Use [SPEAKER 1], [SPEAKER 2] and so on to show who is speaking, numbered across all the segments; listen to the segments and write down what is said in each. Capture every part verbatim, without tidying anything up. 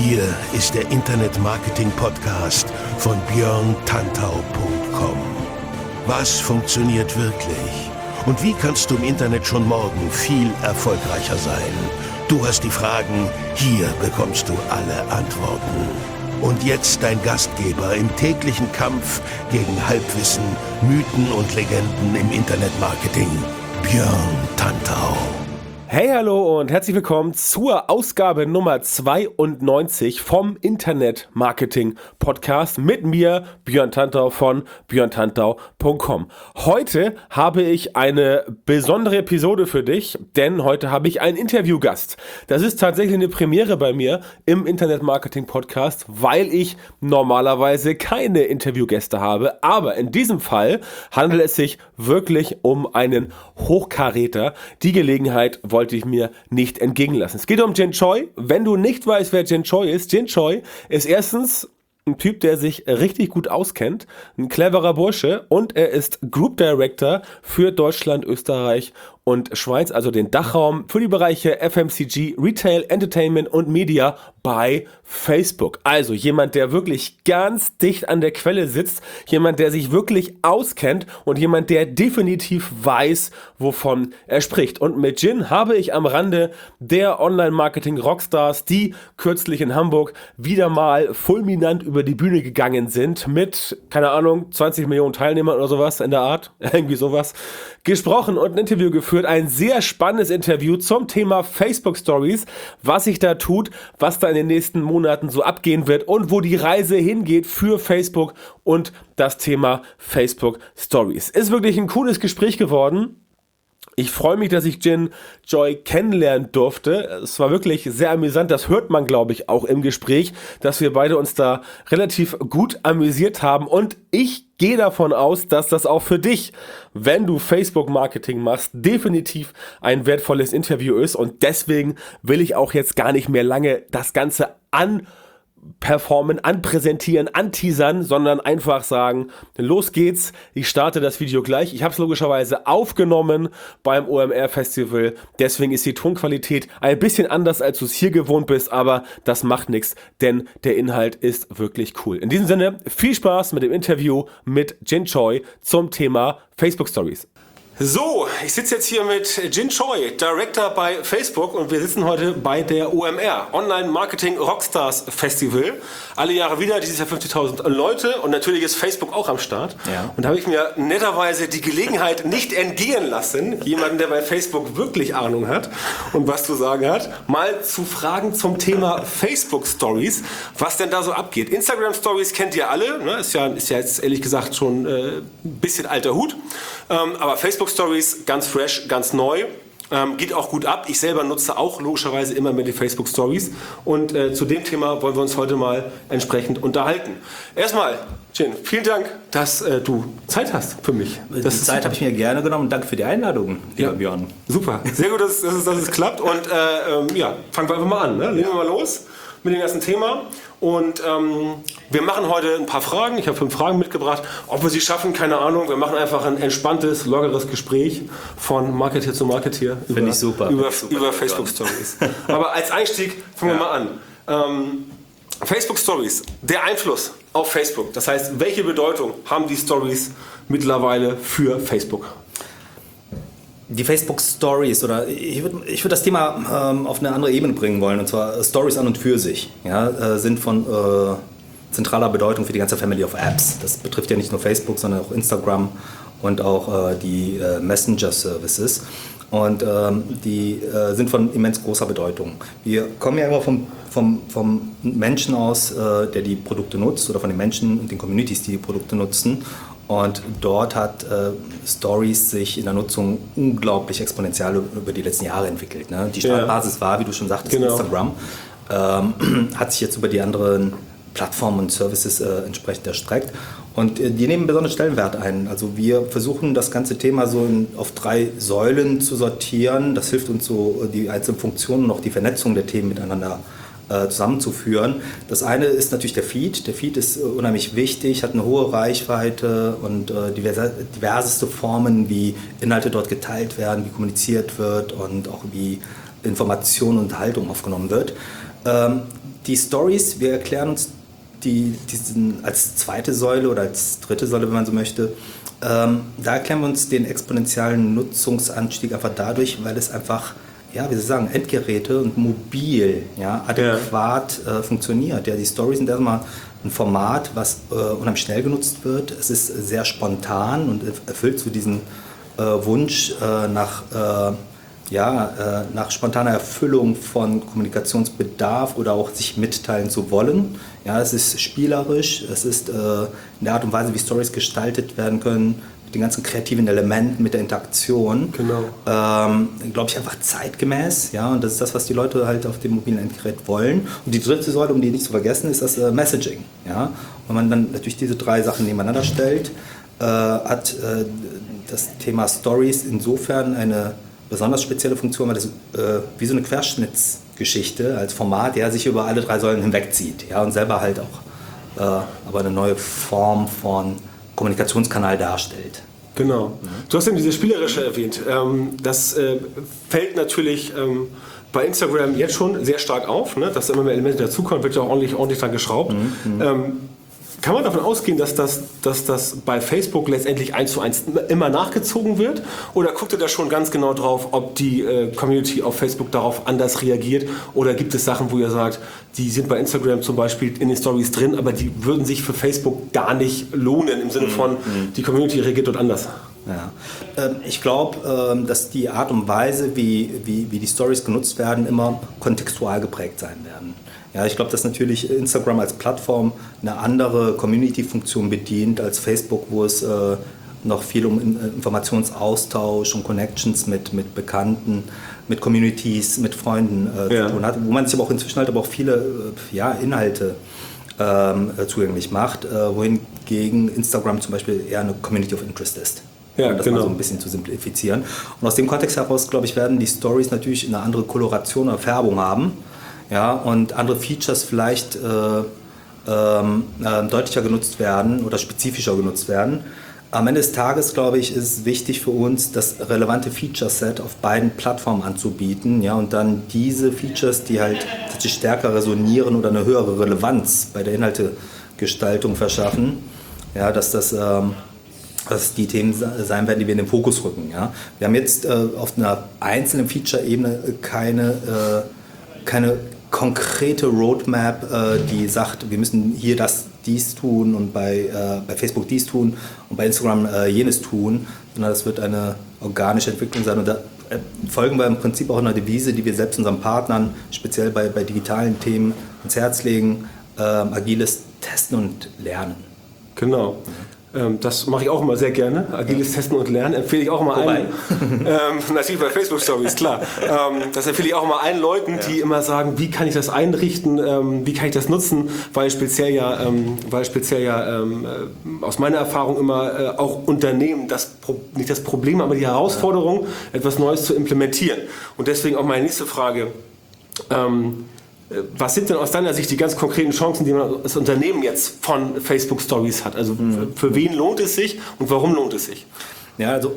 [SPEAKER 1] Hier ist der Internet-Marketing-Podcast von björn tantau punkt com. Was funktioniert wirklich? Und wie kannst du im Internet schon morgen viel erfolgreicher sein? Du hast die Fragen, hier bekommst du alle Antworten. Und jetzt dein Gastgeber im täglichen Kampf gegen Halbwissen, Mythen und Legenden im Internetmarketing, Björn Tantau.
[SPEAKER 2] Hey, hallo und herzlich willkommen zur Ausgabe Nummer zweiundneunzig vom Internet-Marketing-Podcast mit mir, Björn Tantau von björn tantau punkt com. Heute habe ich eine besondere Episode für dich, denn heute habe ich einen Interviewgast. Das ist tatsächlich eine Premiere bei mir im Internet-Marketing-Podcast, weil ich normalerweise keine Interviewgäste habe, aber in diesem Fall handelt es sich wirklich um einen Hochkaräter. Die Gelegenheit wollte ich mir nicht entgehen lassen. Es geht um Jin Choi. Wenn du nicht weißt, wer Jin Choi ist, Jin Choi ist erstens ein Typ, der sich richtig gut auskennt, ein cleverer Bursche, und er ist Group Director für Deutschland, Österreich und Schweiz, also den Dachraum für die Bereiche F M C G, Retail, Entertainment und Media bei Facebook. Also jemand, der wirklich ganz dicht an der Quelle sitzt, jemand, der sich wirklich auskennt und jemand, der definitiv weiß, wovon er spricht. Und mit Jin habe ich am Rande der Online-Marketing-Rockstars, die kürzlich in Hamburg wieder mal fulminant über die Bühne gegangen sind, mit, keine Ahnung, zwanzig Millionen Teilnehmern oder sowas in der Art, irgendwie sowas, gesprochen und ein Interview geführt. Ein sehr spannendes Interview zum Thema Facebook Stories, was sich da tut, was da in den nächsten Monaten so abgehen wird und wo die Reise hingeht für Facebook und das Thema Facebook Stories. Ist wirklich ein cooles Gespräch geworden. Ich freue mich, dass ich Jin Choi kennenlernen durfte. Es war wirklich sehr amüsant. Das hört man, glaube ich, auch im Gespräch, dass wir beide uns da relativ gut amüsiert haben. Und ich gehe davon aus, dass das auch für dich, wenn du Facebook-Marketing machst, definitiv ein wertvolles Interview ist. Und deswegen will ich auch jetzt gar nicht mehr lange das Ganze an performen, anpräsentieren, anteasern, sondern einfach sagen, los geht's, ich starte das Video gleich. Ich habe es logischerweise aufgenommen beim O M R-Festival, deswegen ist die Tonqualität ein bisschen anders, als du es hier gewohnt bist, aber das macht nichts, denn der Inhalt ist wirklich cool. In diesem Sinne, viel Spaß mit dem Interview mit Jin Choi zum Thema Facebook Stories. So, ich sitze jetzt hier mit Jin Choi, Director bei Facebook, und wir sitzen heute bei der O M R, Online Marketing Rockstars Festival. Alle Jahre wieder, dieses Jahr fünfzigtausend Leute, und natürlich ist Facebook auch am Start. Ja. Und da habe ich mir netterweise die Gelegenheit nicht entgehen lassen, jemanden, der bei Facebook wirklich Ahnung hat und was zu sagen hat, mal zu fragen zum Thema Facebook Stories, was denn da so abgeht. Instagram Stories kennt ihr alle, ne? ist, ja, ist ja jetzt ehrlich gesagt schon äh, ein bisschen alter Hut, ähm, aber Facebook Stories, ganz fresh, ganz neu, ähm, geht auch gut ab. Ich selber nutze auch logischerweise immer mehr die Facebook Stories, und äh, zu dem Thema wollen wir uns heute mal entsprechend unterhalten. Erstmal, Jin, vielen Dank, dass äh, du Zeit hast für mich.
[SPEAKER 3] Das die Zeit habe ich mir gerne genommen. Danke für die Einladung, lieber
[SPEAKER 2] ja,
[SPEAKER 3] Björn.
[SPEAKER 2] Super, sehr gut, dass, dass, es, dass es klappt, und äh, ähm, ja, fangen wir einfach mal an. Ne? Legen wir mal los mit dem ersten Thema. Und ähm, wir machen heute ein paar Fragen. Ich habe fünf Fragen mitgebracht. Ob wir sie schaffen, keine Ahnung. Wir machen einfach ein entspanntes, lockeres Gespräch von Marketeer zu Marketeer über,
[SPEAKER 3] Finde ich super.
[SPEAKER 2] über,
[SPEAKER 3] super
[SPEAKER 2] über Facebook Stories. Aber als Einstieg fangen ja. wir mal an. Ähm, Facebook Stories, der Einfluss auf Facebook. Das heißt, welche Bedeutung haben die Stories mittlerweile für Facebook?
[SPEAKER 3] Die Facebook Stories, oder ich würde ich würd das Thema ähm, auf eine andere Ebene bringen wollen, und zwar Stories an und für sich, ja, äh, sind von äh, zentraler Bedeutung für die ganze Family of Apps. Das betrifft ja nicht nur Facebook, sondern auch Instagram und auch äh, die äh, Messenger-Services. Und ähm, die äh, sind von immens großer Bedeutung. Wir kommen ja immer vom, vom, vom Menschen aus, äh, der die Produkte nutzt, oder von den Menschen und den Communities, die die Produkte nutzen. Und dort hat äh, Stories sich in der Nutzung unglaublich exponentiell über die letzten Jahre entwickelt. Ne? Die Startbasis ja. war, wie du schon sagtest, genau. Instagram. Ähm, hat sich jetzt über die anderen Plattformen und Services äh, entsprechend erstreckt. Und äh, die nehmen besonders Stellenwert ein. Also wir versuchen das ganze Thema so in, auf drei Säulen zu sortieren. Das hilft uns so, die einzelnen Funktionen und auch die Vernetzung der Themen miteinander äh, zusammenzuführen. Das eine ist natürlich der Feed. Der Feed ist äh, unheimlich wichtig, hat eine hohe Reichweite und äh, diverse, diverseste Formen, wie Inhalte dort geteilt werden, wie kommuniziert wird und auch wie Information und Haltung aufgenommen wird. Ähm, die Stories, wir erklären uns die, diesen als zweite Säule oder als dritte Säule, wenn man so möchte, ähm, da erklären wir uns den exponentiellen Nutzungsanstieg einfach dadurch, weil es einfach, ja, wie Sie sagen, Endgeräte und mobil, ja, adäquat ja. Äh, funktioniert. Ja, die Stories sind erstmal ein Format, was äh, unheimlich schnell genutzt wird. Es ist sehr spontan und erfüllt so diesen äh, Wunsch äh, nach äh, ja, äh, nach spontaner Erfüllung von Kommunikationsbedarf oder auch sich mitteilen zu wollen. Ja, es ist spielerisch, es ist äh, in der Art und Weise, wie Stories gestaltet werden können, mit den ganzen kreativen Elementen, mit der Interaktion.
[SPEAKER 2] Genau.
[SPEAKER 3] Ähm, glaube ich, einfach zeitgemäß. Ja, und das ist das, was die Leute halt auf dem mobilen Endgerät wollen. Und die dritte Säule, um die nicht zu vergessen, ist das äh, Messaging. Ja? Wenn man dann natürlich diese drei Sachen nebeneinander stellt, äh, hat äh, das Thema Stories insofern eine besonders spezielle Funktion, weil das äh, wie so eine Querschnittsgeschichte als Format, der sich über alle drei Säulen hinwegzieht, ja, und selber halt auch äh, aber eine neue Form von Kommunikationskanal darstellt.
[SPEAKER 2] Genau. Mhm. Du hast eben diese Spielerische erwähnt. Ähm, das äh, fällt natürlich ähm, bei Instagram jetzt schon sehr stark auf, ne? Dass immer mehr Elemente dazukommen, wird ja auch ordentlich, ordentlich dran geschraubt. Mhm. Ähm, Kann man davon ausgehen, dass das, dass das bei Facebook letztendlich eins zu eins immer nachgezogen wird? Oder guckt ihr da schon ganz genau drauf, ob die äh, Community auf Facebook darauf anders reagiert? Oder gibt es Sachen, wo ihr sagt, die sind bei Instagram zum Beispiel in den Stories drin, aber die würden sich für Facebook gar nicht lohnen, im Sinne von, mhm. die Community reagiert dort anders?
[SPEAKER 3] Ja. Ähm, ich glaube, ähm, dass die Art und Weise, wie, wie, wie die Stories genutzt werden, immer kontextual geprägt sein werden. Ja, ich glaube, dass natürlich Instagram als Plattform eine andere Community-Funktion bedient als Facebook, wo es äh, noch viel um Informationsaustausch und Connections mit, mit Bekannten, mit Communities, mit Freunden äh, ja. zu tun hat, wo man sich aber auch inzwischen halt aber auch viele äh, ja, Inhalte ähm, zugänglich macht, äh, wohingegen Instagram zum Beispiel eher eine Community of Interest ist.
[SPEAKER 2] Ja,
[SPEAKER 3] um das
[SPEAKER 2] genau.
[SPEAKER 3] mal so ein bisschen zu simplifizieren. Und aus dem Kontext heraus, glaube ich, werden die Stories natürlich eine andere Koloration oder Färbung haben. Ja, und andere Features vielleicht äh, ähm, äh, deutlicher genutzt werden oder spezifischer genutzt werden. Am Ende des Tages, glaube ich, ist es wichtig für uns, das relevante Feature-Set auf beiden Plattformen anzubieten, ja, und dann diese Features, die halt tatsächlich stärker resonieren oder eine höhere Relevanz bei der Inhaltegestaltung verschaffen, ja, dass das ähm, dass die Themen sein werden, die wir in den Fokus rücken. Ja. Wir haben jetzt äh, auf einer einzelnen Feature-Ebene keine, äh, keine konkrete Roadmap, äh, die sagt, wir müssen hier das, dies tun und bei, äh, bei Facebook dies tun und bei Instagram äh, jenes tun, sondern das wird eine organische Entwicklung sein. Und da äh, folgen wir im Prinzip auch einer Devise, die wir selbst unseren Partnern, speziell bei, bei digitalen Themen, ans Herz legen, äh, agiles Testen und Lernen.
[SPEAKER 2] Genau. Das mache ich auch immer sehr gerne. Agiles Testen und Lernen empfehle ich auch immer allen. ähm, natürlich bei Facebook Stories, klar. Ähm, das empfehle ich auch immer allen Leuten, die immer sagen, wie kann ich das einrichten, ähm, wie kann ich das nutzen, weil speziell ja, ähm, weil speziell ja ähm, aus meiner Erfahrung immer äh, auch Unternehmen das Pro- nicht das Problem, aber die Herausforderung, etwas Neues zu implementieren. Und deswegen auch meine nächste Frage. Ähm, Was sind denn aus deiner Sicht die ganz konkreten Chancen, die man als Unternehmen jetzt von Facebook Stories hat? Also mhm. für wen lohnt es sich und warum lohnt es sich?
[SPEAKER 3] Ja, also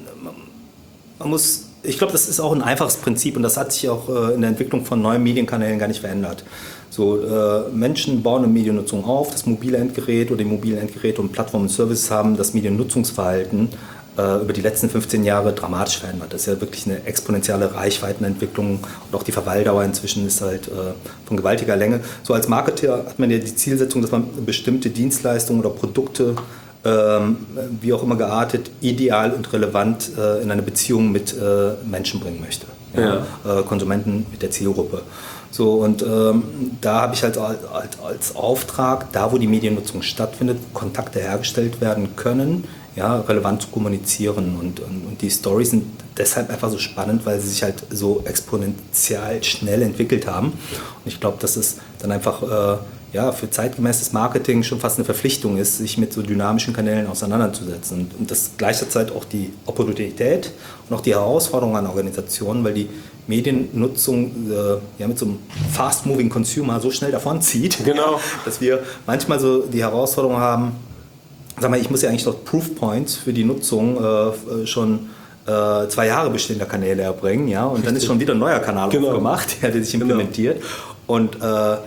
[SPEAKER 3] man muss, ich glaube, das ist auch ein einfaches Prinzip und das hat sich auch in der Entwicklung von neuen Medienkanälen gar nicht verändert. So, äh, Menschen bauen eine Mediennutzung auf, das mobile Endgerät oder die mobilen Endgeräte und Plattformen und Services haben das Mediennutzungsverhalten über die letzten fünfzehn Jahre dramatisch verändert. Das ist ja wirklich eine exponentielle Reichweitenentwicklung und auch die Verweildauer inzwischen ist halt äh, von gewaltiger Länge. So als Marketer hat man ja die Zielsetzung, dass man bestimmte Dienstleistungen oder Produkte, ähm, wie auch immer geartet, ideal und relevant äh, in eine Beziehung mit äh, Menschen bringen möchte. Ja. Ja. Äh, Konsumenten mit der Zielgruppe. So, und ähm, da habe ich halt als, als Auftrag, da wo die Mediennutzung stattfindet, Kontakte hergestellt werden können, ja, relevant zu kommunizieren und, und, und die Storys sind deshalb einfach so spannend, weil sie sich halt so exponentiell schnell entwickelt haben und ich glaube, dass es dann einfach äh, ja, für zeitgemäßes Marketing schon fast eine Verpflichtung ist, sich mit so dynamischen Kanälen auseinanderzusetzen und, und das gleichzeitig auch die Opportunität und auch die Herausforderung an Organisationen, weil die Mediennutzung äh, ja, mit so einem fast-moving Consumer so schnell davonzieht,
[SPEAKER 2] genau.
[SPEAKER 3] dass wir manchmal so die Herausforderung haben, sag mal, ich muss ja eigentlich noch Proof Points für die Nutzung äh, schon äh, zwei Jahre bestehender Kanäle erbringen, ja, und Richtig. Dann ist schon wieder ein neuer Kanal
[SPEAKER 2] genau.
[SPEAKER 3] aufgemacht, ja, der sich implementiert. Genau. Und äh,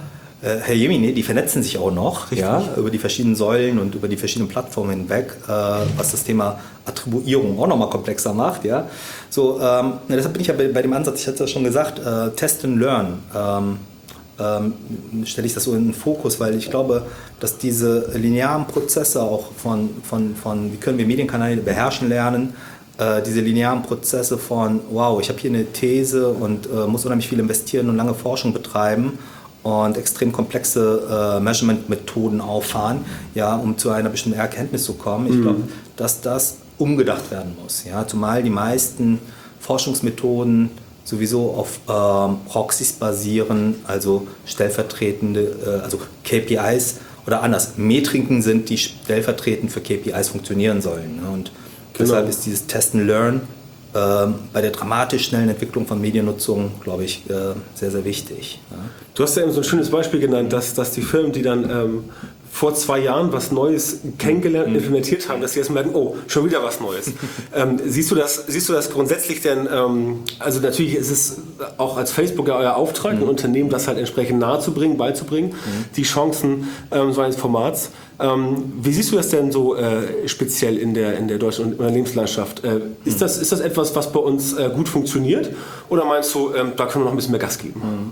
[SPEAKER 3] äh, Herr Jemine, die vernetzen sich auch noch, ja, über die verschiedenen Säulen und über die verschiedenen Plattformen hinweg, äh, was das Thema Attribuierung auch nochmal komplexer macht. Ja. So, ähm, deshalb bin ich ja bei, bei dem Ansatz, ich hatte es ja schon gesagt, äh, Test and Learn. Ähm, ähm, stelle ich das so in den Fokus, weil ich glaube, dass diese linearen Prozesse auch von, von, von wie können wir Medienkanäle beherrschen lernen, äh, diese linearen Prozesse von, wow, ich habe hier eine These und äh, muss unheimlich viel investieren und lange Forschung betreiben und extrem komplexe äh, Measurement-Methoden auffahren, ja, um zu einer bestimmten Erkenntnis zu kommen. Ich glaube, dass das umgedacht werden muss, ja, zumal die meisten Forschungsmethoden sowieso auf ähm, Proxys basieren, also stellvertretende, äh, also K P Is oder anders, Metriken sind, die stellvertretend für K P Is funktionieren sollen. Ne? Und genau. Deshalb ist dieses Test and Learn äh, bei der dramatisch schnellen Entwicklung von Mediennutzung, glaube ich, äh, sehr, sehr wichtig. Ja?
[SPEAKER 2] Du hast ja eben so ein schönes Beispiel genannt, dass, dass die Firmen, die dann ähm, vor zwei Jahren was Neues kennengelernt, mhm. implementiert haben, dass sie jetzt merken, oh, schon wieder was Neues. ähm, siehst du das, siehst du das grundsätzlich denn, ähm, also natürlich ist es auch als Facebook ja euer Auftrag, mhm. ein Unternehmen das halt entsprechend nahezubringen, beizubringen, mhm. die Chancen ähm, so eines Formats. Ähm, wie siehst du das denn so äh, speziell in der, in der deutschen Unternehmenslandschaft? Äh, ist, das, ist das etwas, was bei uns äh, gut funktioniert oder meinst du, ähm, da können wir noch ein bisschen mehr Gas geben?
[SPEAKER 3] Mhm.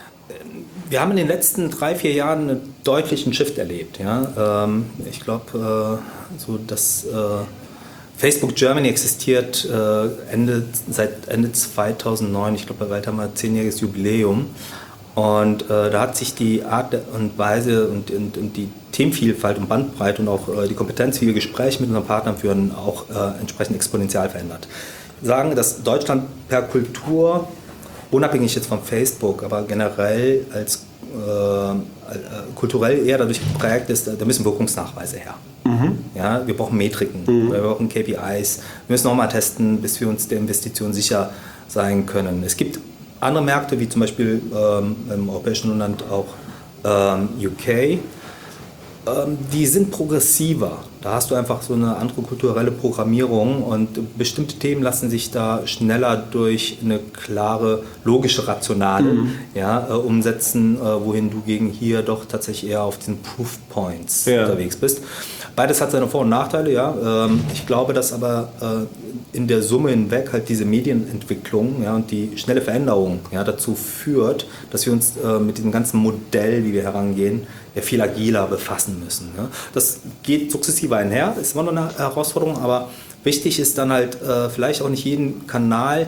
[SPEAKER 3] Wir haben in den letzten drei, vier Jahren einen deutlichen Shift erlebt. Ja? Ähm, ich glaube, äh, so dass äh, Facebook Germany existiert äh, Ende, seit Ende zweitausendneun. Ich glaube, bald haben wir ein zehnjähriges Jubiläum. Und äh, da hat sich die Art und Weise und, und, und die Themenvielfalt und Bandbreite und auch äh, die Kompetenz, wie wir Gespräche mit unseren Partnern führen, auch äh, entsprechend exponentiell verändert. Sagen, dass Deutschland per Kultur, unabhängig jetzt von Facebook, aber generell als äh, äh, kulturell eher dadurch geprägt ist, da müssen Wirkungsnachweise her. Mhm. Ja, wir brauchen Metriken, mhm. wir brauchen K P Is, wir müssen nochmal testen, bis wir uns der Investition sicher sein können. Es gibt andere Märkte, wie zum Beispiel ähm, im europäischen Land auch ähm, U K, ähm, die sind progressiver. Da hast du einfach so eine andere kulturelle Programmierung und bestimmte Themen lassen sich da schneller durch eine klare, logische Rationale mhm. ja, äh, umsetzen, äh, wohin du gegen hier doch tatsächlich eher auf diesen Proof Points ja. unterwegs bist. Beides hat seine Vor- und Nachteile, ja. Ähm, ich glaube, dass aber äh, in der Summe hinweg halt diese Medienentwicklung ja, und die schnelle Veränderung ja, dazu führt, dass wir uns äh, mit diesem ganzen Modell, wie wir herangehen, ja, viel agiler befassen müssen. Ja. Das geht sukzessive einher, ist immer noch eine Herausforderung, aber wichtig ist dann halt äh, vielleicht auch nicht jeden Kanal äh,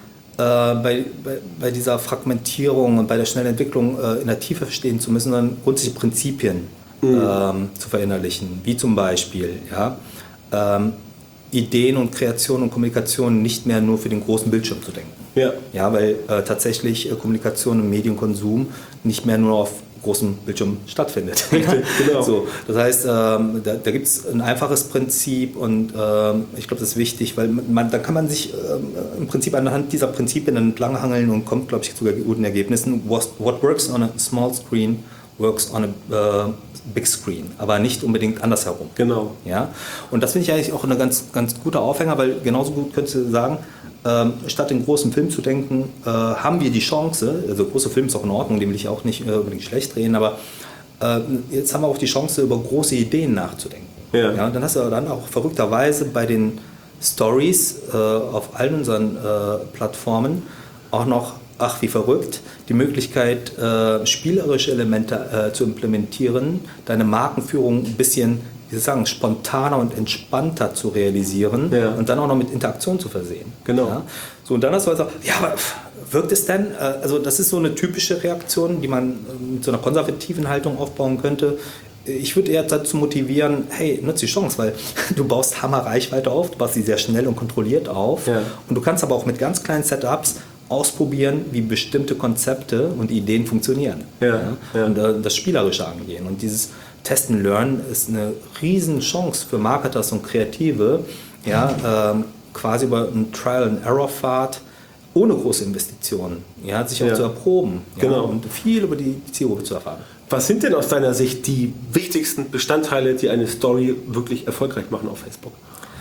[SPEAKER 3] bei, bei, bei dieser Fragmentierung und bei der schnellen Entwicklung äh, in der Tiefe verstehen zu müssen, sondern grundsätzliche Prinzipien mhm. ähm, zu verinnerlichen, wie zum Beispiel ja, ähm, Ideen und Kreation und Kommunikation nicht mehr nur für den großen Bildschirm zu denken. Ja, ja weil äh, tatsächlich äh, Kommunikation und Medienkonsum nicht mehr nur auf großem Bildschirm stattfindet. Genau. So, das heißt, ähm, da, da gibt es ein einfaches Prinzip und ähm, ich glaube, das ist wichtig, weil man, da kann man sich ähm, im Prinzip anhand dieser Prinzipien entlanghangeln und kommt, glaube ich, zu guten Ergebnissen. What, what works on a small screen works on a uh, big screen, aber nicht unbedingt andersherum.
[SPEAKER 2] Genau.
[SPEAKER 3] Ja? Und das finde ich eigentlich auch eine ganz, ganz guter Aufhänger, weil genauso gut könntest du sagen, ähm, statt in großen Film zu denken, äh, haben wir die Chance, also große Film ist auch in Ordnung, den will ich auch nicht äh, unbedingt schlecht reden, aber äh, jetzt haben wir auch die Chance, über große Ideen nachzudenken. Ja. Ja, und dann hast du dann auch verrückterweise bei den Stories äh, auf allen unseren äh, Plattformen auch noch, ach wie verrückt, die Möglichkeit, äh, spielerische Elemente äh, zu implementieren, deine Markenführung ein bisschen, wie soll ich sagen, spontaner und entspannter zu realisieren ja. und dann auch noch mit Interaktion zu versehen.
[SPEAKER 2] Genau.
[SPEAKER 3] Ja? So, und dann hast du also, ja, aber wirkt es denn? Äh, also das ist so eine typische Reaktion, die man äh, mit so einer konservativen Haltung aufbauen könnte. Ich würde eher dazu motivieren, hey, nutze die Chance, weil du baust Hammer-Reichweite auf, du baust sie sehr schnell und kontrolliert auf ja. und du kannst aber auch mit ganz kleinen Setups ausprobieren, wie bestimmte Konzepte und Ideen funktionieren. Ja, ja? Ja. Und äh, das Spielerische angehen. Und dieses Test and Learn ist eine riesen Chance für Marketers und Kreative, ja, ähm, quasi über einen Trial-and-Error-Pfad ohne große Investitionen, ja, sich auch ja. zu erproben ja,
[SPEAKER 2] genau.
[SPEAKER 3] und viel über die Zielgruppe zu erfahren.
[SPEAKER 2] Was sind denn aus deiner Sicht die wichtigsten Bestandteile, die eine Story wirklich erfolgreich machen auf Facebook?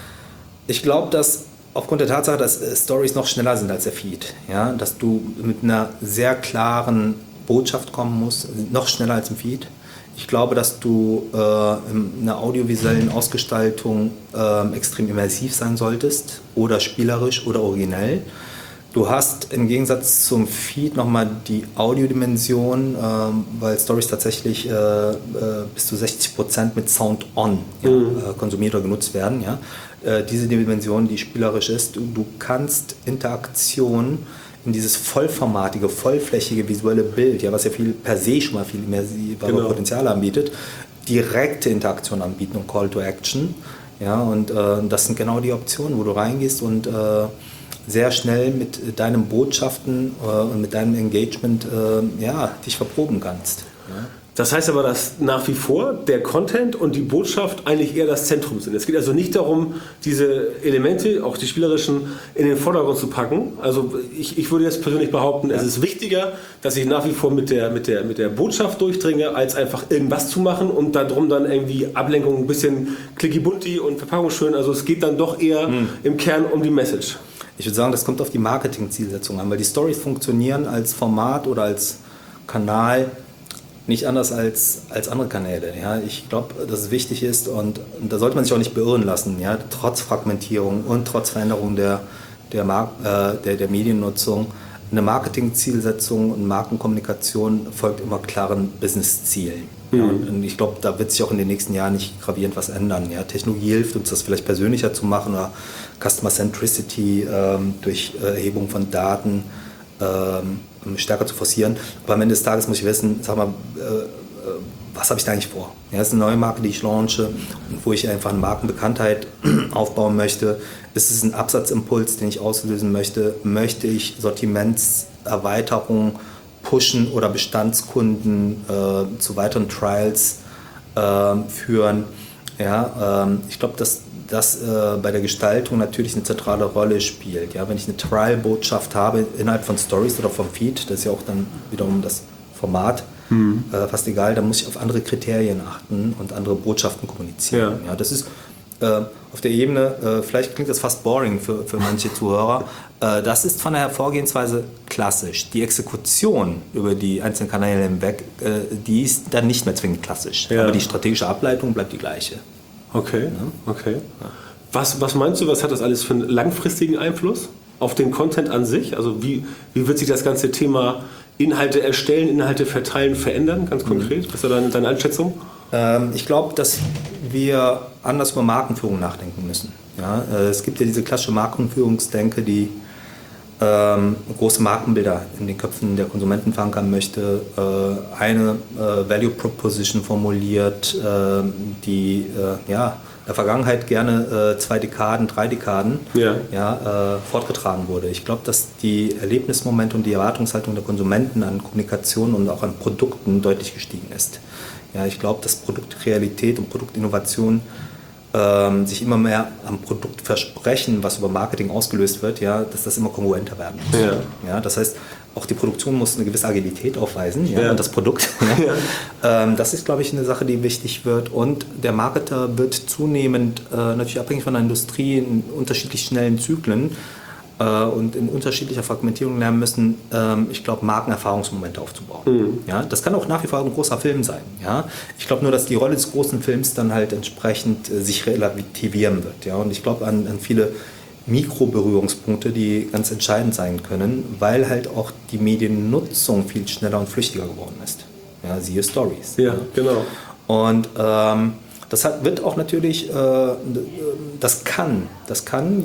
[SPEAKER 3] Ich glaube, dass aufgrund der Tatsache, dass äh, Stories noch schneller sind als der Feed, ja, dass du mit einer sehr klaren Botschaft kommen muss, noch schneller als im Feed. Ich glaube, dass du äh, in einer audiovisuellen Ausgestaltung äh, extrem immersiv sein solltest oder spielerisch oder originell. Du hast im Gegensatz zum Feed nochmal die Audiodimension, äh, weil Stories tatsächlich äh, äh, bis zu sechzig Prozent mit Sound on ja, mhm. äh, konsumiert oder genutzt werden. Ja. Äh, diese Dimension, die spielerisch ist, du, du kannst Interaktion in dieses vollformatige, vollflächige visuelle Bild, ja, was ja viel per se schon mal viel immersive genau. Potenzial anbietet, direkte Interaktion anbieten und Call to Action. Ja, und äh, das sind genau die Optionen, wo du reingehst und äh, sehr schnell mit deinen Botschaften äh, und mit deinem Engagement äh, ja, dich verproben kannst. Ja.
[SPEAKER 2] Das heißt aber, dass nach wie vor der Content und die Botschaft eigentlich eher das Zentrum sind. Es geht also nicht darum, diese Elemente, auch die spielerischen, in den Vordergrund zu packen. Also ich, ich würde jetzt persönlich behaupten, ja. es ist wichtiger, dass ich nach wie vor mit der, mit der, mit der Botschaft durchdringe, als einfach irgendwas zu machen und darum dann irgendwie Ablenkung, ein bisschen clicky-bunti und Verpackung schön. Also es geht dann doch eher hm. im Kern um die Message.
[SPEAKER 3] Ich würde sagen, das kommt auf die Marketing-Zielsetzung an, weil die Stories funktionieren als Format oder als Kanal nicht anders als, als andere Kanäle. Ja. Ich glaube, dass es wichtig ist und, und da sollte man sich auch nicht beirren lassen, ja. Trotz Fragmentierung und trotz Veränderung der, der, Mar- äh, der, der Mediennutzung. Eine Marketing-Zielsetzung und Markenkommunikation folgt immer klaren Business-Zielen. Mhm. Ja. Und ich glaube, da wird sich auch in den nächsten Jahren nicht gravierend was ändern. Ja. Technologie hilft uns, das vielleicht persönlicher zu machen oder Customer Centricity ähm, durch Erhebung von Daten ähm, stärker zu forcieren. Aber am Ende des Tages muss ich wissen, sag mal, äh, was habe ich da eigentlich vor? Ja, das ist eine neue Marke, die ich launche und wo ich einfach eine Markenbekanntheit aufbauen möchte. Ist es ein Absatzimpuls, den ich auslösen möchte? Möchte ich Sortimentserweiterung pushen oder Bestandskunden äh, zu weiteren Trials äh, führen? Ja, ähm, ich glaube, dass das äh, bei der Gestaltung natürlich eine zentrale Rolle spielt. Ja, wenn ich eine Trial-Botschaft habe innerhalb von Stories oder vom Feed, das ist ja auch dann wiederum das Format, hm. äh, fast egal, dann muss ich auf andere Kriterien achten und andere Botschaften kommunizieren. Ja. Ja, das ist äh, auf der Ebene, äh, vielleicht klingt das fast boring für, für manche Zuhörer, äh, das ist von der Hervorgehensweise klassisch. Die Exekution über die einzelnen Kanäle hinweg, äh, die ist dann nicht mehr zwingend klassisch, ja. aber die strategische Ableitung bleibt die gleiche.
[SPEAKER 2] Okay, ja. okay. Was, was meinst du, was hat das alles für einen langfristigen Einfluss auf den Content an sich? Also wie, wie wird sich das ganze Thema Inhalte erstellen, Inhalte verteilen, verändern, ganz konkret? Mhm. Was ist da deine, deine Einschätzung?
[SPEAKER 3] Ähm, ich glaube, dass wir anders über Markenführung nachdenken müssen. Ja, äh, es gibt ja diese klassische Markenführungsdenke, die ähm, große Markenbilder in den Köpfen der Konsumenten verankern möchte, äh, eine äh, Value Proposition formuliert, äh, die äh, ja, in der Vergangenheit gerne äh, zwei Dekaden, drei Dekaden ja. Ja, äh, fortgetragen wurde. Ich glaube, dass die Erlebnismomente und die Erwartungshaltung der Konsumenten an Kommunikation und auch an Produkten deutlich gestiegen ist. Ja, ich glaube, dass Produktrealität und Produktinnovation ähm, sich immer mehr am Produkt versprechen, was über Marketing ausgelöst wird, ja, dass das immer kongruenter werden muss. Ja. Ja, das heißt, auch die Produktion muss eine gewisse Agilität aufweisen ja, ja. und das Produkt. Ja. Ja. Ähm, das ist, glaube ich, eine Sache, die wichtig wird. Und der Marketer wird zunehmend, äh, natürlich abhängig von der Industrie, in unterschiedlich schnellen Zyklen äh, und in unterschiedlicher Fragmentierung lernen müssen, ähm, ich glaube, Markenerfahrungsmomente aufzubauen. Mhm. Ja, das kann auch nach wie vor ein großer Film sein. Ja. Ich glaube nur, dass die Rolle des großen Films dann halt entsprechend äh, sich relativieren wird. Ja. Und ich glaube an, an viele Mikroberührungspunkte, die ganz entscheidend sein können, weil halt auch die Mediennutzung viel schneller und flüchtiger geworden ist. Ja, siehe Stories.
[SPEAKER 2] Ja, genau.
[SPEAKER 3] Und ähm, das hat, wird auch natürlich, äh, das kann, das kann,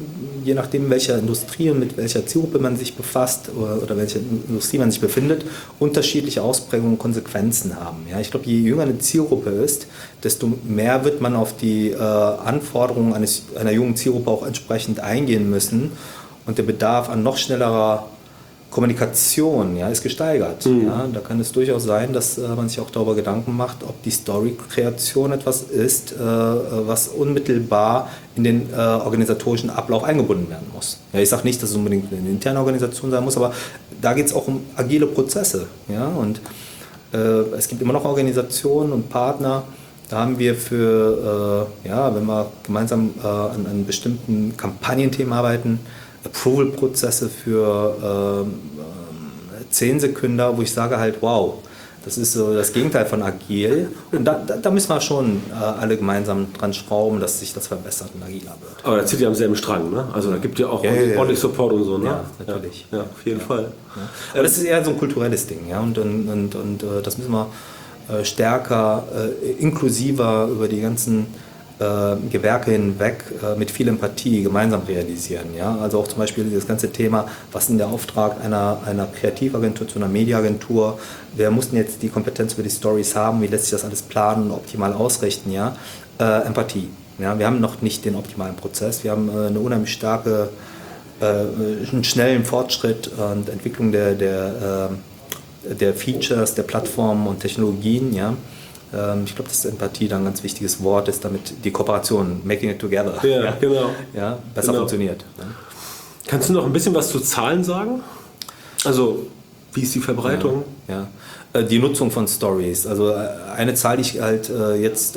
[SPEAKER 3] je nachdem, welcher Industrie und mit welcher Zielgruppe man sich befasst oder, oder welche Industrie man sich befindet, unterschiedliche Ausprägungen und Konsequenzen haben. Ja, ich glaube, je jünger eine Zielgruppe ist, desto mehr wird man auf die äh, Anforderungen eines, einer jungen Zielgruppe auch entsprechend eingehen müssen und der Bedarf an noch schnellerer Kommunikation ja, ist gesteigert. Mhm. Ja, da kann es durchaus sein, dass äh, man sich auch darüber Gedanken macht, ob die Story-Kreation etwas ist, äh, was unmittelbar in den äh, organisatorischen Ablauf eingebunden werden muss. Ja, ich sage nicht, dass es unbedingt eine interne Organisation sein muss, aber da geht es auch um agile Prozesse. Ja, und äh, es gibt immer noch Organisationen und Partner, da haben wir für, äh, ja, wenn wir gemeinsam äh, an, an bestimmten Kampagnenthemen arbeiten, Approval-Prozesse für ähm, zehn Sekünder, wo ich sage halt, wow, das ist so das Gegenteil von agil. Und da, da, da müssen wir schon äh, alle gemeinsam dran schrauben, dass sich das verbessert und agiler wird.
[SPEAKER 2] Aber da zieht ihr am selben Strang, ne? Also da gibt ihr auch
[SPEAKER 3] ja,
[SPEAKER 2] ordentlich
[SPEAKER 3] ja, ja.
[SPEAKER 2] Support und so, ne?
[SPEAKER 3] Ja, natürlich.
[SPEAKER 2] Ja, ja auf jeden ja. Fall.
[SPEAKER 3] Ja. Aber das ist eher so ein kulturelles Ding, ja. Und, und, und, und äh, das müssen wir äh, stärker, äh, inklusiver über die ganzen äh, Gewerke hinweg äh, mit viel Empathie gemeinsam realisieren. Ja? Also auch zum Beispiel das ganze Thema, was ist denn der Auftrag einer, einer Kreativagentur zu einer Mediaagentur? Wer muss denn jetzt die Kompetenz über die Stories haben? Wie lässt sich das alles planen und optimal ausrichten? Ja? Äh, Empathie. Ja? Wir haben noch nicht den optimalen Prozess. Wir haben äh, eine unheimlich starke, äh, einen schnellen Fortschritt und Entwicklung der, der, äh, der Features, der Plattformen und Technologien. Ja? Ich glaube, dass Empathie dann ein ganz wichtiges Wort ist, damit die Kooperation, making it together,
[SPEAKER 2] ja, ja, genau.
[SPEAKER 3] ja, besser
[SPEAKER 2] genau.
[SPEAKER 3] funktioniert.
[SPEAKER 2] Kannst du noch ein bisschen was zu Zahlen sagen? Also, wie ist die Verbreitung?
[SPEAKER 3] Ja, ja. Die Nutzung von Stories. Also eine Zahl, die ich halt jetzt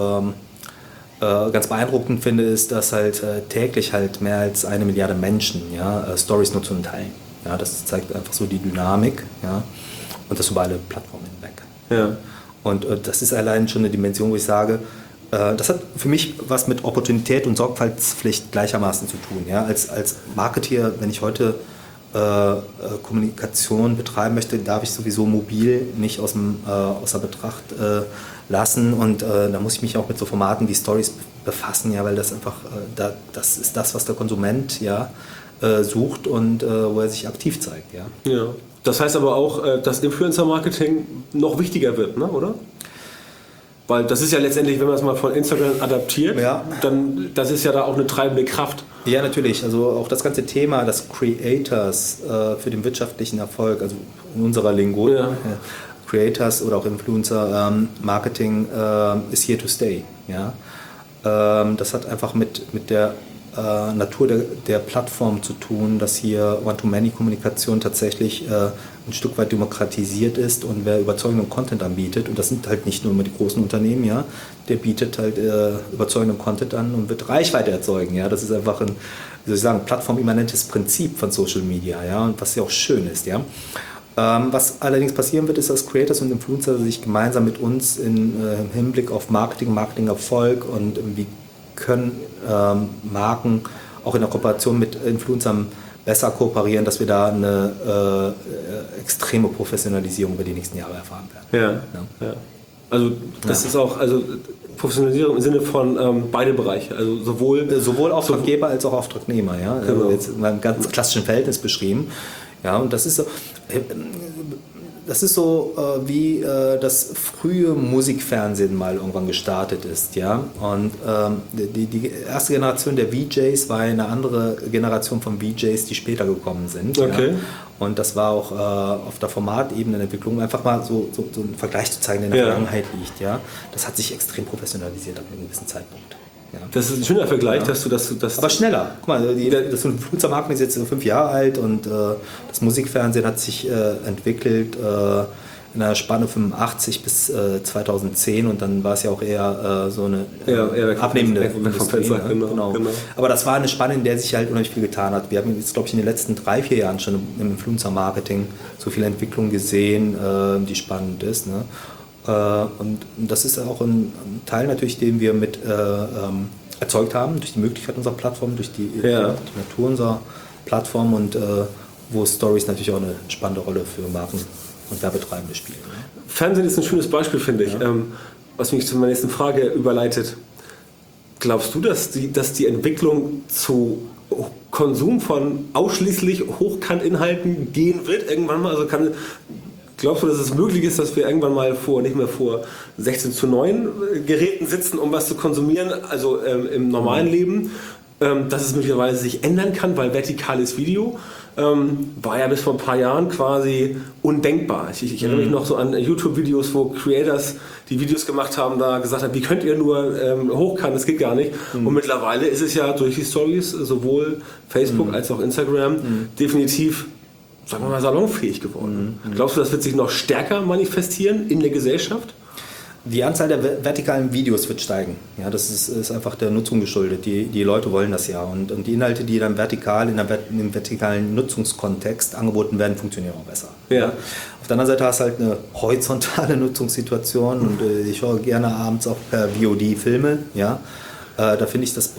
[SPEAKER 3] ganz beeindruckend finde, ist, dass halt täglich halt mehr als eine Milliarde Menschen ja, Stories nutzen und teilen. Ja, das zeigt einfach so die Dynamik, ja, und das über alle Plattformen hinweg.
[SPEAKER 2] Ja.
[SPEAKER 3] Und äh, das ist allein schon eine Dimension, wo ich sage, äh, das hat für mich was mit Opportunität und Sorgfaltspflicht gleichermaßen zu tun. Ja? Als, als Marketeer, wenn ich heute äh, äh, Kommunikation betreiben möchte, darf ich sowieso mobil nicht aus dem, äh, außer Betracht äh, lassen. Und äh, da muss ich mich auch mit so Formaten wie Stories befassen, ja, weil das einfach, äh, da, das ist das, was der Konsument ja, äh, sucht und äh, wo er sich aktiv zeigt. Ja.
[SPEAKER 2] Ja. Das heißt aber auch, dass Influencer-Marketing noch wichtiger wird, ne? Oder? Weil das ist ja letztendlich, wenn man es mal von Instagram adaptiert, ja. dann das ist ja da auch eine treibende Kraft.
[SPEAKER 3] Ja, natürlich. Also auch das ganze Thema des Creators äh, für den wirtschaftlichen Erfolg, also in unserer Lingo, ja. äh, Creators oder auch Influencer ähm, Marketing äh, ist here to stay. Ja? Ähm, das hat einfach mit, mit der Äh, Natur der, der Plattform zu tun, dass hier One-to-Many-Kommunikation tatsächlich äh, ein Stück weit demokratisiert ist und wer überzeugenden Content anbietet, und das sind halt nicht nur immer die großen Unternehmen, ja, der bietet halt äh, überzeugenden Content an und wird Reichweite erzeugen. Ja. Das ist einfach ein, wie soll ich sagen, plattformimmanentes Prinzip von Social Media, ja, und was ja auch schön ist. Ja. Ähm, was allerdings passieren wird, ist, dass Creators und Influencer sich gemeinsam mit uns in, äh, im Hinblick auf Marketing, Marketingerfolg und äh, wie können ähm, Marken auch in der Kooperation mit Influencern besser kooperieren, dass wir da eine äh, extreme Professionalisierung über die nächsten Jahre erfahren werden.
[SPEAKER 2] Ja, ja. ja. Also das ja. ist auch also Professionalisierung im Sinne von ähm, beide Bereiche, also sowohl
[SPEAKER 3] sowohl Auftraggeber als auch Auftragnehmer, ja.
[SPEAKER 2] Genau.
[SPEAKER 3] Also jetzt in einem ganz klassischen Verhältnis beschrieben. Ja, und das ist so. Äh, Das ist so äh, wie äh, das frühe Musikfernsehen mal irgendwann gestartet ist, ja. Und ähm, die, die erste Generation der V Js war eine andere Generation von V Js, die später gekommen sind.
[SPEAKER 2] Okay.
[SPEAKER 3] Ja? Und das war auch äh, auf der Formatebene der Entwicklung, einfach mal so, so, so einen Vergleich zu zeigen, der in der ja. Vergangenheit liegt, ja. Das hat sich extrem professionalisiert ab einem gewissen Zeitpunkt. Ja.
[SPEAKER 2] Das ist ein schöner Vergleich, ja. dass du das... Dass
[SPEAKER 3] Aber schneller. Guck mal, die, das Influencer-Marketing ist jetzt so fünf Jahre alt und äh, das Musikfernsehen hat sich äh, entwickelt äh, in einer Spanne fünfundachtzig bis äh, zweitauszehn und dann war es ja auch eher äh, so eine äh, ja, eher abnehmende Industrie. Ne? Genau, genau. Genau. Aber das war eine Spanne, in der sich halt unheimlich viel getan hat. Wir haben jetzt, glaube ich, in den letzten drei, vier Jahren schon im Influencer-Marketing so viel Entwicklung gesehen, äh, die spannend ist. Ne? Und das ist auch ein Teil natürlich, den wir mit äh, ähm, erzeugt haben, durch die Möglichkeit unserer Plattform, durch die,
[SPEAKER 2] ja.
[SPEAKER 3] die Natur unserer Plattform und äh, wo Stories natürlich auch eine spannende Rolle für Marken und Werbetreibende spielen. Ne?
[SPEAKER 2] Fernsehen ist ein schönes Beispiel, finde ich, ja. ähm, was mich zu meiner nächsten Frage überleitet. Glaubst du, dass die, dass die Entwicklung zu Konsum von ausschließlich Hochkantinhalten gehen wird irgendwann mal? Also kann Glaubst du, dass es möglich ist, dass wir irgendwann mal vor, nicht mehr vor sechzehn zu neun Geräten sitzen, um was zu konsumieren, also ähm, im normalen mhm. Leben, ähm, dass es möglicherweise sich ändern kann, weil vertikales Video ähm, war ja bis vor ein paar Jahren quasi undenkbar. Ich, ich erinnere mich noch so an YouTube-Videos, wo Creators, die Videos gemacht haben, da gesagt haben, wie könnt ihr nur ähm, hochkant, das geht gar nicht. Mhm. Und mittlerweile ist es ja durch die Stories, sowohl Facebook mhm. als auch Instagram, mhm. definitiv, sagen wir mal, salonfähig geworden. Mhm. Glaubst du, das wird sich noch stärker manifestieren in der Gesellschaft?
[SPEAKER 3] Die Anzahl der vertikalen Videos wird steigen. Ja, das ist, ist einfach der Nutzung geschuldet. Die, die Leute wollen das ja. Und, und die Inhalte, die dann vertikal in der, im vertikalen Nutzungskontext angeboten werden, funktionieren auch besser.
[SPEAKER 2] Ja.
[SPEAKER 3] Auf der anderen Seite hast du halt eine horizontale Nutzungssituation und äh, ich schaue gerne abends auch per V O D Filme. Ja. Äh, da finde ich das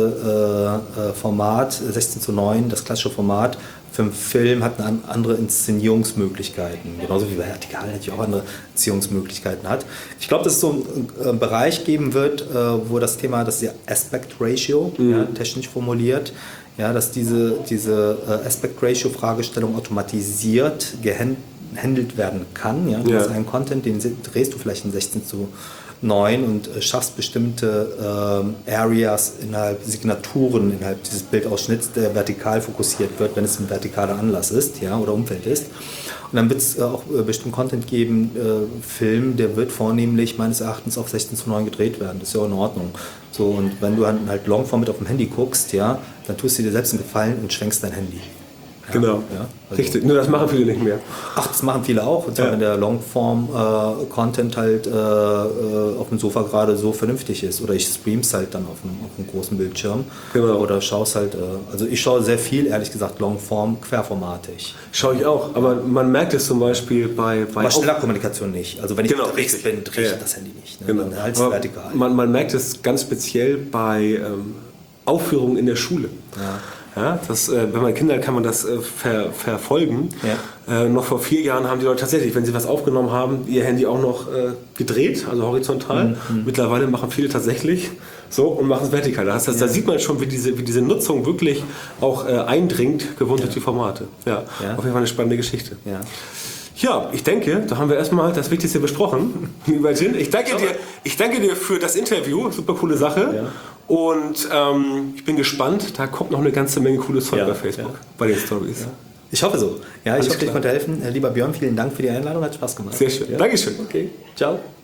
[SPEAKER 3] breite äh, Format sechzehn zu neun, das klassische Format, für einen Film hat eine andere Inszenierungsmöglichkeiten. Genauso wie bei Vertikal natürlich auch andere Inszenierungsmöglichkeiten hat. Ich glaube, dass es so einen, einen Bereich geben wird, äh, wo das Thema, das ist ja Aspect Ratio, mhm. ja, technisch formuliert, ja, dass diese, diese äh, Aspect Ratio Fragestellung automatisiert gehandelt werden kann. Ja? Du
[SPEAKER 2] Ja.
[SPEAKER 3] hast einen Content, den drehst du vielleicht in sechzehn zu neun und äh, schaffst bestimmte ähm, Areas innerhalb, Signaturen innerhalb dieses Bildausschnitts, der vertikal fokussiert wird, wenn es ein vertikaler Anlass ist, ja, oder Umfeld ist. Und dann wird es äh, auch äh, bestimmten Content geben, äh, Film, der wird vornehmlich meines Erachtens auf sechzehn zu neun gedreht werden. Das ist ja auch in Ordnung. So, und wenn du halt Longform mit auf dem Handy guckst, ja, dann tust du dir selbst einen Gefallen und schwenkst dein Handy. Ja,
[SPEAKER 2] Genau,
[SPEAKER 3] ja, also
[SPEAKER 2] richtig. Nur das machen viele nicht mehr.
[SPEAKER 3] Ach, das machen viele auch. Und zwar,
[SPEAKER 2] Ja.
[SPEAKER 3] wenn der Longform-Content äh, halt äh, äh, auf dem Sofa gerade so vernünftig ist. Oder ich stream's halt dann auf einem, auf einem großen Bildschirm.
[SPEAKER 2] Genau.
[SPEAKER 3] Oder schaue halt, äh, also ich schaue sehr viel, ehrlich gesagt, Longform, querformatig.
[SPEAKER 2] Schaue ich auch. Aber man merkt es zum Beispiel bei... bei
[SPEAKER 3] Aber schneller Kommunikation nicht. Also wenn ich
[SPEAKER 2] Genau,
[SPEAKER 3] unterwegs
[SPEAKER 2] richtig.
[SPEAKER 3] bin, drehe ich
[SPEAKER 2] Ja.
[SPEAKER 3] das Handy nicht. Ne?
[SPEAKER 2] Genau.
[SPEAKER 3] Dann halt es
[SPEAKER 2] Aber
[SPEAKER 3] vertikal.
[SPEAKER 2] Man, man merkt es ganz speziell bei ähm, Aufführungen in der Schule.
[SPEAKER 3] Ja.
[SPEAKER 2] Ja, das, äh, wenn man Kinder hat, kann man das äh, ver, verfolgen.
[SPEAKER 3] Ja.
[SPEAKER 2] Äh, noch vor vier Jahren haben die Leute tatsächlich, wenn sie was aufgenommen haben, ihr Handy auch noch äh, gedreht, also horizontal.
[SPEAKER 3] Mhm.
[SPEAKER 2] Mittlerweile machen viele tatsächlich so und machen es vertikal. Das heißt, ja. Da sieht man schon, wie diese, wie diese Nutzung wirklich auch äh, eindringt, gewohnt durch die Formate. Ja,
[SPEAKER 3] Ja.
[SPEAKER 2] auf jeden Fall eine spannende Geschichte.
[SPEAKER 3] Ja.
[SPEAKER 2] Ja, ich denke, da haben wir erstmal das Wichtigste besprochen. Lieber Jin, ich danke dir, ich danke dir für das Interview, super coole Sache.
[SPEAKER 3] Ja.
[SPEAKER 2] Und ähm, ich bin gespannt, da kommt noch eine ganze Menge cooles Zeug
[SPEAKER 3] Ja,
[SPEAKER 2] bei Facebook,
[SPEAKER 3] ja.
[SPEAKER 2] bei den Stories.
[SPEAKER 3] Ja. Ich hoffe so. Ja, ich
[SPEAKER 2] Alles
[SPEAKER 3] hoffe, ich
[SPEAKER 2] klar.
[SPEAKER 3] konnte helfen. Lieber Björn, vielen Dank für die Einladung, hat Spaß gemacht.
[SPEAKER 2] Sehr schön.
[SPEAKER 3] Ja.
[SPEAKER 2] Dankeschön.
[SPEAKER 3] Okay, ciao.